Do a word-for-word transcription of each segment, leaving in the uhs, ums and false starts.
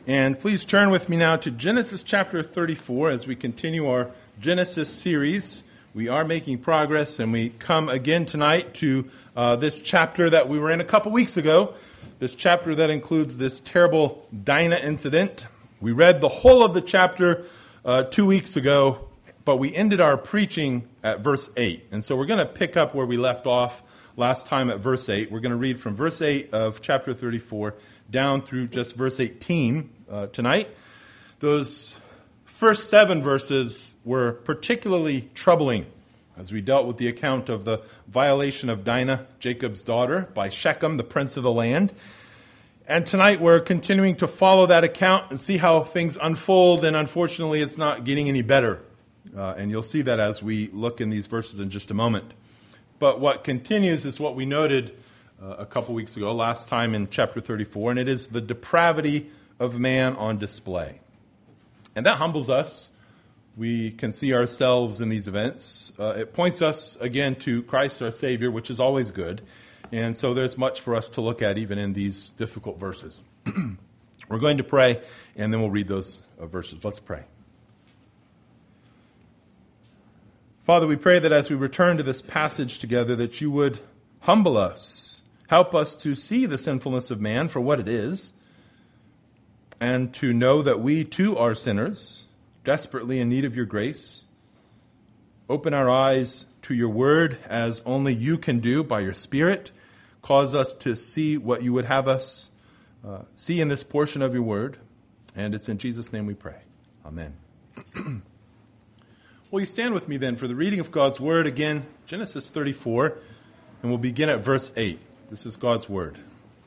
And please turn with me now to Genesis chapter thirty-four as we continue our Genesis series. We are making progress, and we come again tonight to uh, this chapter that we were in a couple weeks ago, this chapter that includes this terrible Dinah incident. We read the whole of the chapter uh, two weeks ago, but we ended our preaching at verse eight. And so we're going to pick up where we left off last time at verse eight. We're going to read from verse eight of chapter thirty-four down through just verse eighteen uh, tonight. Those first seven verses were particularly troubling as we dealt with the account of the violation of Dinah, Jacob's daughter, by Shechem, the prince of the land. And tonight we're continuing to follow that account and see how things unfold, and unfortunately it's not getting any better. Uh, and you'll see that as we look in these verses in just a moment. But what continues is what we noted uh, a couple weeks ago, last time in chapter thirty-four, and it is the depravity of man on display. And that humbles us. We can see ourselves in these events. Uh, it points us again to Christ our Savior, which is always good. And so there's much for us to look at even in these difficult verses. We're going to pray, and then we'll read those uh, verses. Let's pray. Father, we pray that as we return to this passage together, that you would humble us, help us to see the sinfulness of man for what it is, and to know that we too are sinners, desperately in need of your grace. Open our eyes to your word as only you can do by your Spirit. Cause us to see what you would have us uh, see in this portion of your word. And it's in Jesus' name we pray. Amen. Will you stand with me then for the reading of God's word again, Genesis thirty-four, and we'll begin at verse eight. This is God's word.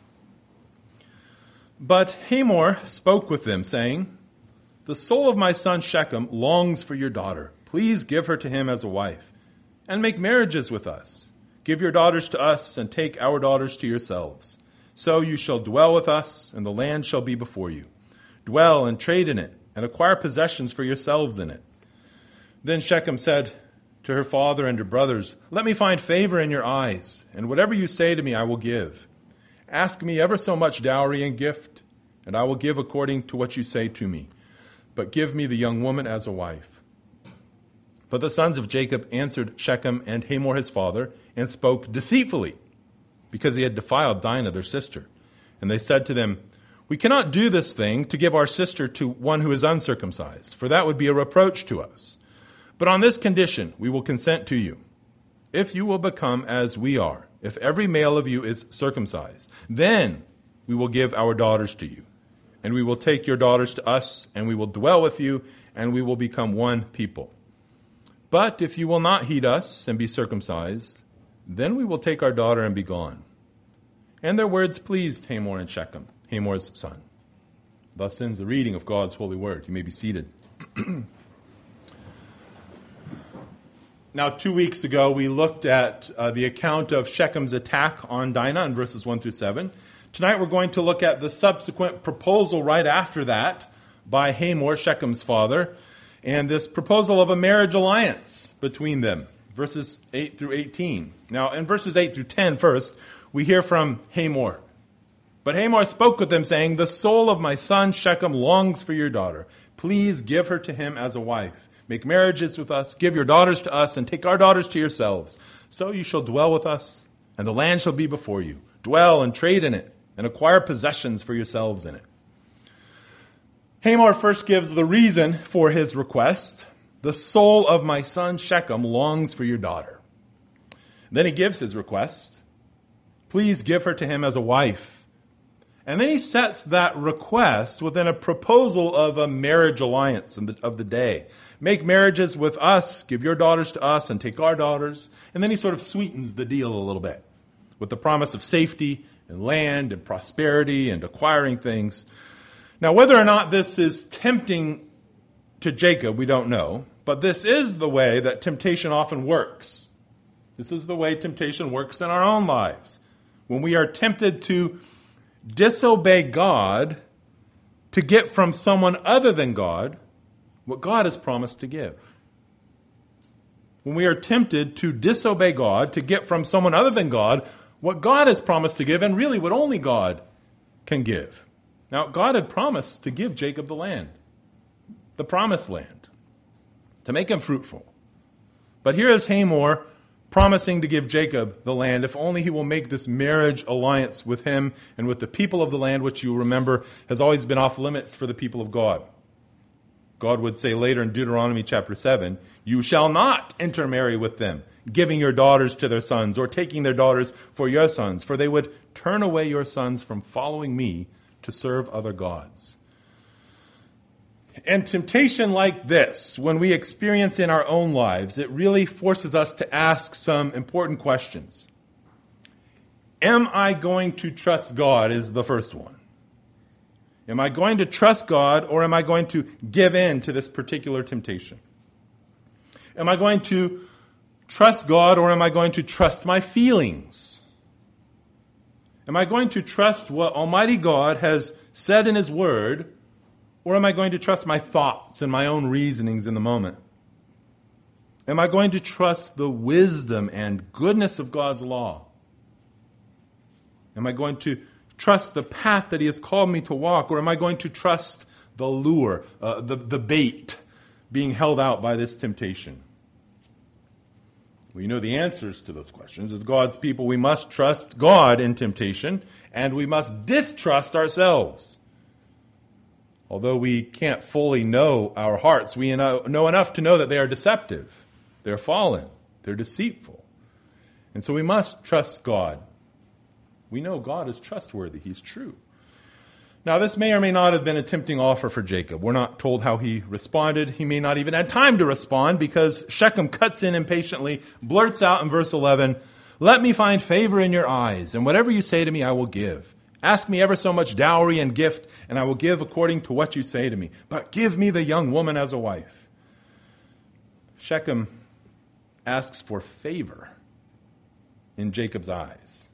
But Hamor spoke with them, saying, "The soul of my son Shechem longs for your daughter. Please give her to him as a wife, and make marriages with us. Give your daughters to us, and take our daughters to yourselves. So you shall dwell with us, and the land shall be before you. Dwell and trade in it, and acquire possessions for yourselves in it." Then Shechem said to her father and her brothers, "Let me find favor in your eyes, and whatever you say to me I will give. Ask me ever so much dowry and gift, and I will give according to what you say to me. But give me the young woman as a wife." But the sons of Jacob answered Shechem and Hamor his father, and spoke deceitfully, because he had defiled Dinah their sister. And they said to them, "We cannot do this thing to give our sister to one who is uncircumcised, for that would be a reproach to us. But on this condition we will consent to you. If you will become as we are, if every male of you is circumcised, then we will give our daughters to you. And we will take your daughters to us, and we will dwell with you, and we will become one people. But if you will not heed us and be circumcised, then we will take our daughter and be gone." And their words pleased Hamor and Shechem, Hamor's son. Thus ends the reading of God's holy word. You may be seated. Now, two weeks ago, we looked at uh, the account of Shechem's attack on Dinah in verses one through seven. Tonight, we're going to look at the subsequent proposal right after that by Hamor, Shechem's father, and this proposal of a marriage alliance between them, verses eight through eighteen. Now, in verses eight through ten, first, we hear from Hamor. But Hamor spoke with them, saying, "The soul of my son Shechem longs for your daughter. Please give her to him as a wife. Make marriages with us, give your daughters to us, and take our daughters to yourselves. So you shall dwell with us, and the land shall be before you. Dwell and trade in it, and acquire possessions for yourselves in it." Hamor first gives the reason for his request. "The soul of my son Shechem longs for your daughter." Then he gives his request. Please give her to him as a wife. And then he sets that request within a proposal of a marriage alliance of the day. Make marriages with us, give your daughters to us, and take our daughters. And then he sort of sweetens the deal a little bit with the promise of safety and land and prosperity and acquiring things. Now, whether or not this is tempting to Jacob, we don't know. But this is the way that temptation often works. This is the way temptation works in our own lives. When we are tempted to disobey God to get from someone other than God what God has promised to give. When we are tempted to disobey God to get from someone other than God what God has promised to give, and really what only God can give. Now, God had promised to give Jacob the land, the promised land, to make him fruitful. But here is Hamor promising to give Jacob the land if only he will make this marriage alliance with him and with the people of the land, which you remember has always been off limits for the people of God. God would say later in Deuteronomy chapter seven, you shall not intermarry with them, giving your daughters to their sons or taking their daughters for your sons, for they would turn away your sons from following me to serve other gods. And temptation like this, when we experience in our own lives, it really forces us to ask some important questions. Am I going to trust God is the first one. Am I going to trust God, or am I going to give in to this particular temptation? Am I going to trust God, or am I going to trust my feelings? Am I going to trust what Almighty God has said in His Word, or am I going to trust my thoughts and my own reasonings in the moment? Am I going to trust the wisdom and goodness of God's law? Am I going to trust the path that He has called me to walk, or am I going to trust the lure, uh, the, the bait being held out by this temptation? We know the answers to those questions. As God's people, we must trust God in temptation, and we must distrust ourselves. Although we can't fully know our hearts, we know, know enough to know that they are deceptive. They're fallen. They're deceitful. And so we must trust God. We know God is trustworthy. He's true. Now, this may or may not have been a tempting offer for Jacob. We're not told how he responded. He may not even have time to respond because Shechem cuts in impatiently, blurts out in verse eleven, let me find favor in your eyes, and whatever you say to me I will give. Ask me ever so much dowry and gift, and I will give according to what you say to me. But give me the young woman as a wife. Shechem asks for favor in Jacob's eyes.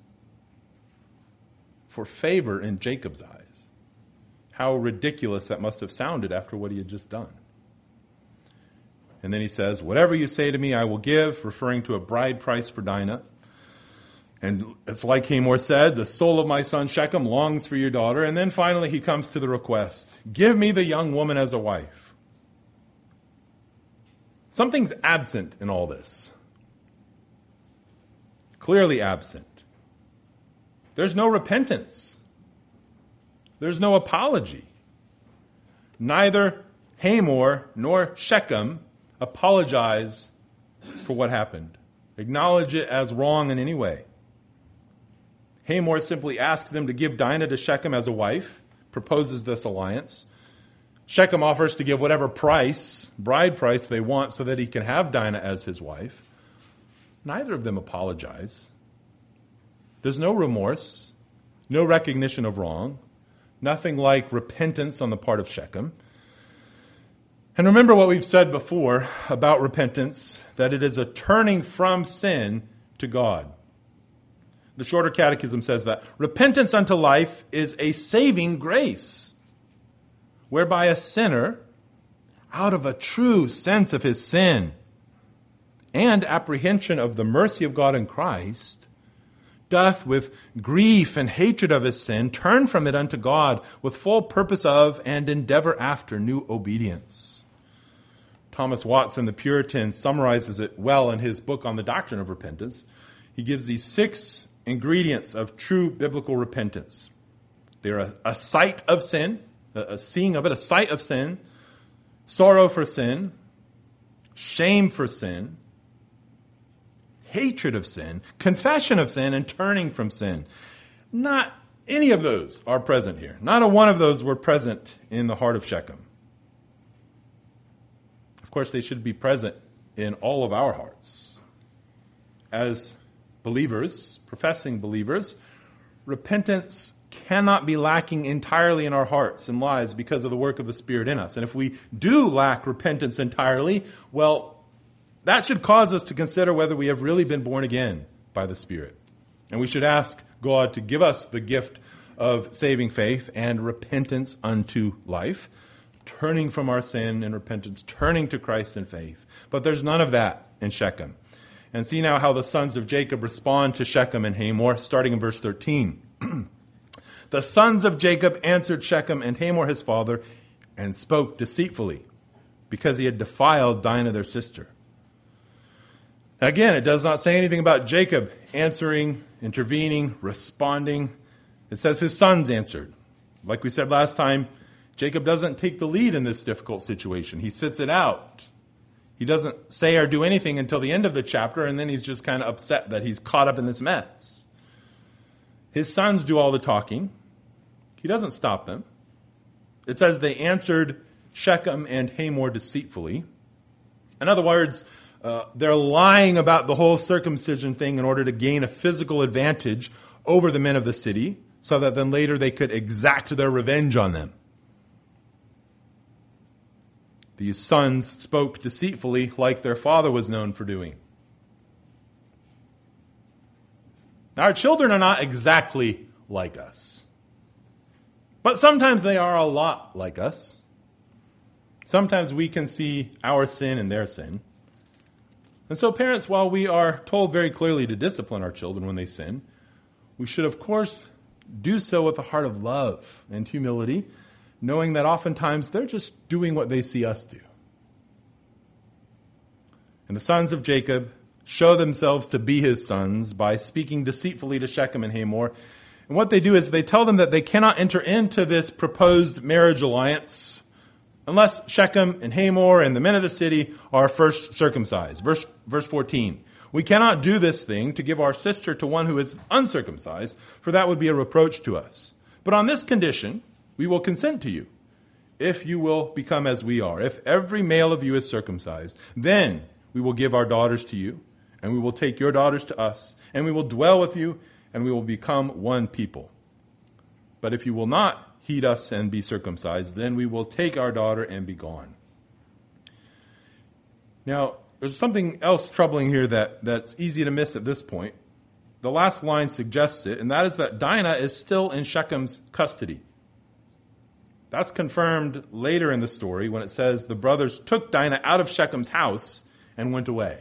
For favor in Jacob's eyes. How ridiculous that must have sounded after what he had just done. And then he says, whatever you say to me, I will give, referring to a bride price for Dinah. And it's like Hamor said, the soul of my son Shechem longs for your daughter. And then finally he comes to the request, give me the young woman as a wife. Something's absent in all this. Clearly absent. There's no repentance. There's no apology. Neither Hamor nor Shechem apologize for what happened. Acknowledge it as wrong in any way. Hamor simply asks them to give Dinah to Shechem as a wife, proposes this alliance. Shechem offers to give whatever price, bride price they want so that he can have Dinah as his wife. Neither of them apologize. There's no remorse, no recognition of wrong, nothing like repentance on the part of Shechem. And remember what we've said before about repentance, that it is a turning from sin to God. The Shorter Catechism says that repentance unto life is a saving grace, whereby a sinner, out of a true sense of his sin and apprehension of the mercy of God in Christ, doth with grief and hatred of his sin turn from it unto God with full purpose of and endeavor after new obedience. Thomas Watson, the Puritan, summarizes it well in his book on the doctrine of repentance. He gives these six ingredients of true biblical repentance. They're a, a sight of sin, a, a seeing of it, a sight of sin, sorrow for sin, shame for sin, hatred of sin, confession of sin, and turning from sin. Not any of those are present here. Not a one of those were present in the heart of Shechem. Of course, they should be present in all of our hearts. As believers, professing believers, repentance cannot be lacking entirely in our hearts and lives because of the work of the Spirit in us. And if we do lack repentance entirely, well, that should cause us to consider whether we have really been born again by the Spirit. And we should ask God to give us the gift of saving faith and repentance unto life, turning from our sin and repentance, turning to Christ in faith. But there's none of that in Shechem. And see now how the sons of Jacob respond to Shechem and Hamor, starting in verse thirteen. The sons of Jacob answered Shechem and Hamor his father and spoke deceitfully because he had defiled Dinah their sister. Again, it does not say anything about Jacob answering, intervening, responding. It says his sons answered. Like we said last time, Jacob doesn't take the lead in this difficult situation. He sits it out. He doesn't say or do anything until the end of the chapter, and then he's just kind of upset that he's caught up in this mess. His sons do all the talking. He doesn't stop them. It says they answered Shechem and Hamor deceitfully. In other words, uh, they're lying about the whole circumcision thing in order to gain a physical advantage over the men of the city, so that then later they could exact their revenge on them. These sons spoke deceitfully like their father was known for doing. Now, our children are not exactly like us. But sometimes they are a lot like us. Sometimes we can see our sin and their sin. And so parents, while we are told very clearly to discipline our children when they sin, we should, of course, do so with a heart of love and humility, knowing that oftentimes they're just doing what they see us do. And the sons of Jacob show themselves to be his sons by speaking deceitfully to Shechem and Hamor. And what they do is they tell them that they cannot enter into this proposed marriage alliance unless Shechem and Hamor and the men of the city are first circumcised. Verse, verse fourteen. We cannot do this thing to give our sister to one who is uncircumcised, for that would be a reproach to us. But on this condition, we will consent to you, if you will become as we are. If every male of you is circumcised, then we will give our daughters to you, and we will take your daughters to us, and we will dwell with you, and we will become one people. But if you will not heed us and be circumcised, then we will take our daughter and be gone. Now, there's something else troubling here that, that's easy to miss at this point. The last line suggests it, and that is that Dinah is still in Shechem's custody. That's confirmed later in the story when it says the brothers took Dinah out of Shechem's house and went away.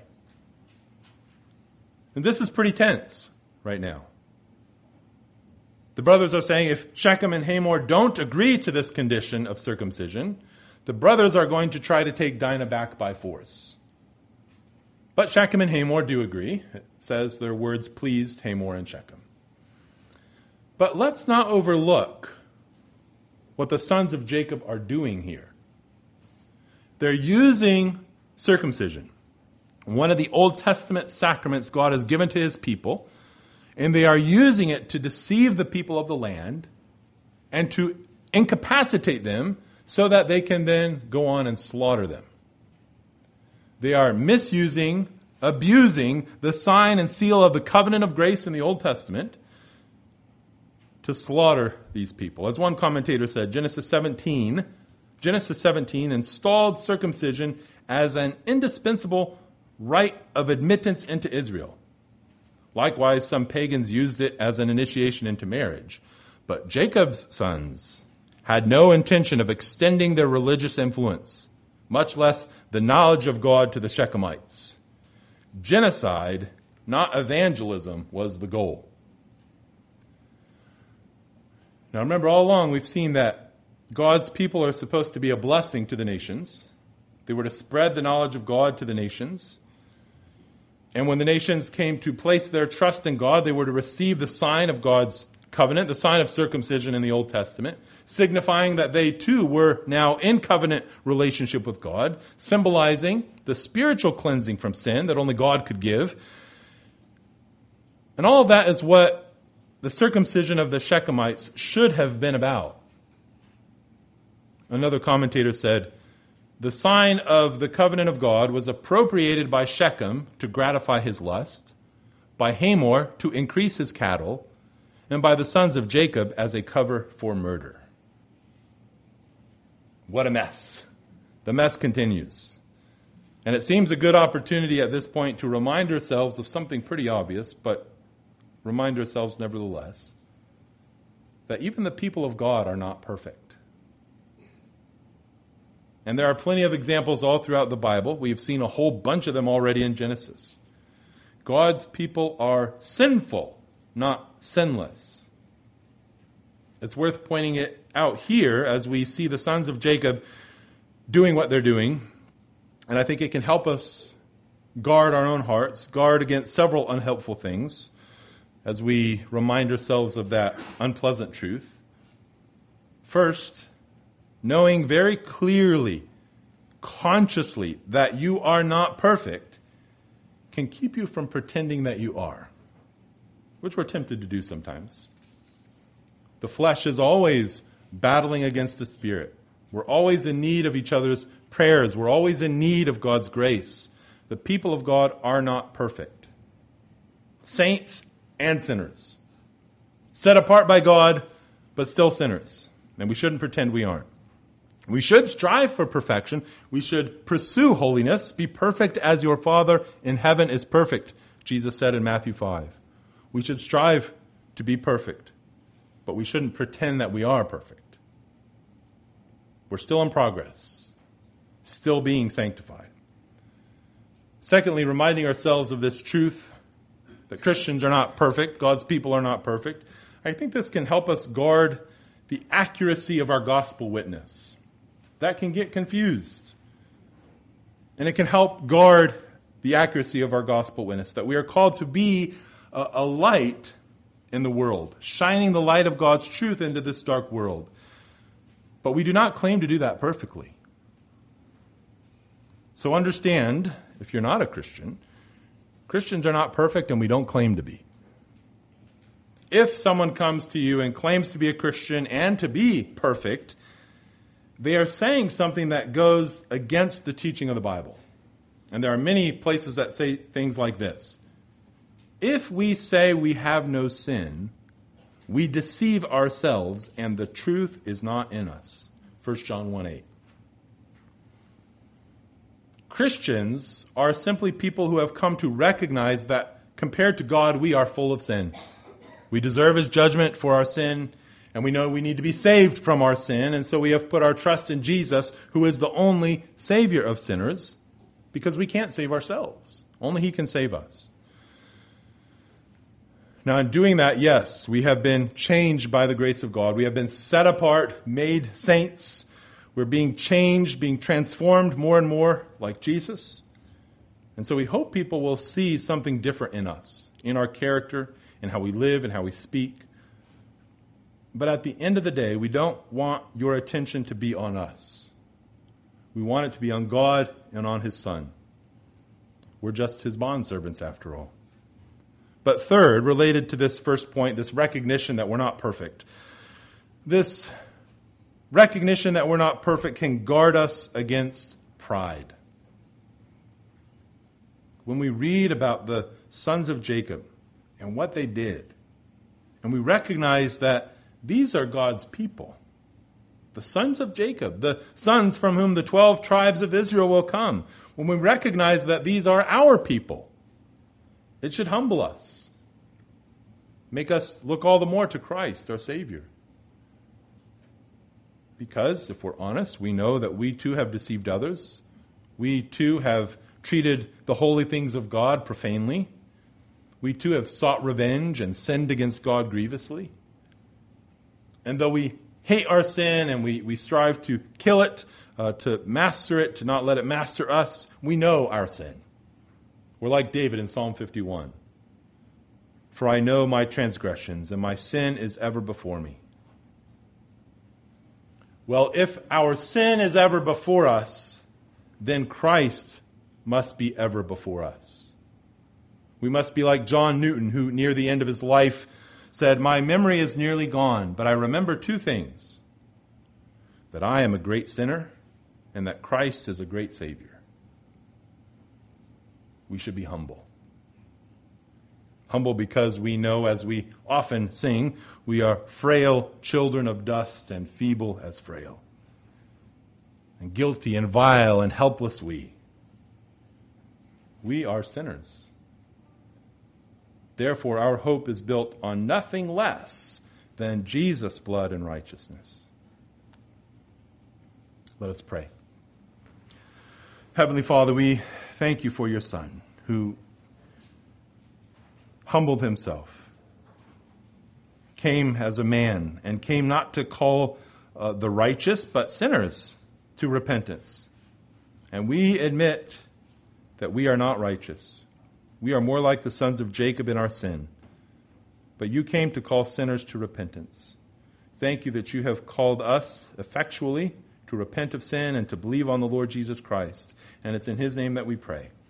And this is pretty tense right now. The brothers are saying if Shechem and Hamor don't agree to this condition of circumcision, the brothers are going to try to take Dinah back by force. But Shechem and Hamor do agree. It says their words pleased Hamor and Shechem. But let's not overlook what the sons of Jacob are doing here. They're using circumcision, one of the Old Testament sacraments God has given to his people, and they are using it to deceive the people of the land and to incapacitate them so that they can then go on and slaughter them. They are misusing, abusing the sign and seal of the covenant of grace in the Old Testament to slaughter these people. As one commentator said, Genesis seventeen, Genesis seventeen installed circumcision as an indispensable rite of admittance into Israel. Likewise, some pagans used it as an initiation into marriage. But Jacob's sons had no intention of extending their religious influence, much less the knowledge of God to the Shechemites. Genocide, not evangelism, was the goal. Now remember, all along we've seen that God's people are supposed to be a blessing to the nations. They were to spread the knowledge of God to the nations. And when the nations came to place their trust in God, they were to receive the sign of God's covenant, the sign of circumcision in the Old Testament, signifying that they too were now in covenant relationship with God, symbolizing the spiritual cleansing from sin that only God could give. And all of that is what the circumcision of the Shechemites should have been about. Another commentator said, the sign of the covenant of God was appropriated by Shechem to gratify his lust, by Hamor to increase his cattle, and by the sons of Jacob as a cover for murder. What a mess. The mess continues. And it seems a good opportunity at this point to remind ourselves of something pretty obvious, but remind ourselves nevertheless, that even the people of God are not perfect. And there are plenty of examples all throughout the Bible. We've seen a whole bunch of them already in Genesis. God's people are sinful, not sinless. It's worth pointing it out here as we see the sons of Jacob doing what they're doing. And I think it can help us guard our own hearts, guard against several unhelpful things as we remind ourselves of that unpleasant truth. First, knowing very clearly, consciously, that you are not perfect can keep you from pretending that you are, which we're tempted to do sometimes. The flesh is always battling against the Spirit. We're always in need of each other's prayers. We're always in need of God's grace. The people of God are not perfect. Saints and sinners. Set apart by God, but still sinners. And we shouldn't pretend we aren't. We should strive for perfection. We should pursue holiness. Be perfect as your Father in heaven is perfect, Jesus said in Matthew five. We should strive to be perfect, but we shouldn't pretend that we are perfect. We're still in progress, still being sanctified. Secondly, reminding ourselves of this truth that Christians are not perfect, God's people are not perfect. I think this can help us guard the accuracy of our gospel witness. That can get confused. And it can help guard the accuracy of our gospel witness, that we are called to be a, a light in the world, shining the light of God's truth into this dark world. But we do not claim to do that perfectly. So understand, if you're not a Christian, Christians are not perfect and we don't claim to be. If someone comes to you and claims to be a Christian and to be perfect, they are saying something that goes against the teaching of the Bible. And there are many places that say things like this. If we say we have no sin, we deceive ourselves and the truth is not in us. First John one eight. Christians are simply people who have come to recognize that compared to God, we are full of sin. We deserve His judgment for our sin, and we know we need to be saved from our sin, and so we have put our trust in Jesus, who is the only Savior of sinners, because we can't save ourselves. Only He can save us. Now, in doing that, yes, we have been changed by the grace of God. We have been set apart, made saints. We're being changed, being transformed more and more like Jesus. And so we hope people will see something different in us, in our character, in how we live and how we speak. But at the end of the day, we don't want your attention to be on us. We want it to be on God and on His Son. We're just His bondservants after all. But third, related to this first point, this recognition that we're not perfect. This recognition that we're not perfect can guard us against pride. When we read about the sons of Jacob and what they did, and we recognize that these are God's people, the sons of Jacob, the sons from whom the twelve tribes of Israel will come, when we recognize that these are our people, it should humble us, make us look all the more to Christ, our Savior. Because, if we're honest, we know that we too have deceived others. We too have treated the holy things of God profanely. We too have sought revenge and sinned against God grievously. And though we hate our sin and we, we strive to kill it, uh, to master it, to not let it master us, we know our sin. We're like David in Psalm fifty-one. For I know my transgressions, and my sin is ever before me. Well, if our sin is ever before us, then Christ must be ever before us. We must be like John Newton, who near the end of his life said, "My memory is nearly gone, but I remember two things, that I am a great sinner and that Christ is a great Savior." We should be humble. Humble because we know, as we often sing, we are frail children of dust and feeble as frail, and guilty and vile and helpless we. We are sinners. Therefore, our hope is built on nothing less than Jesus' blood and righteousness. Let us pray. Heavenly Father, we thank you for your Son, who humbled himself, came as a man and came not to call uh, the righteous, but sinners to repentance. And we admit that we are not righteous. We are more like the sons of Jacob in our sin. But you came to call sinners to repentance. Thank you that you have called us effectually to repent of sin and to believe on the Lord Jesus Christ. And it's in his name that we pray.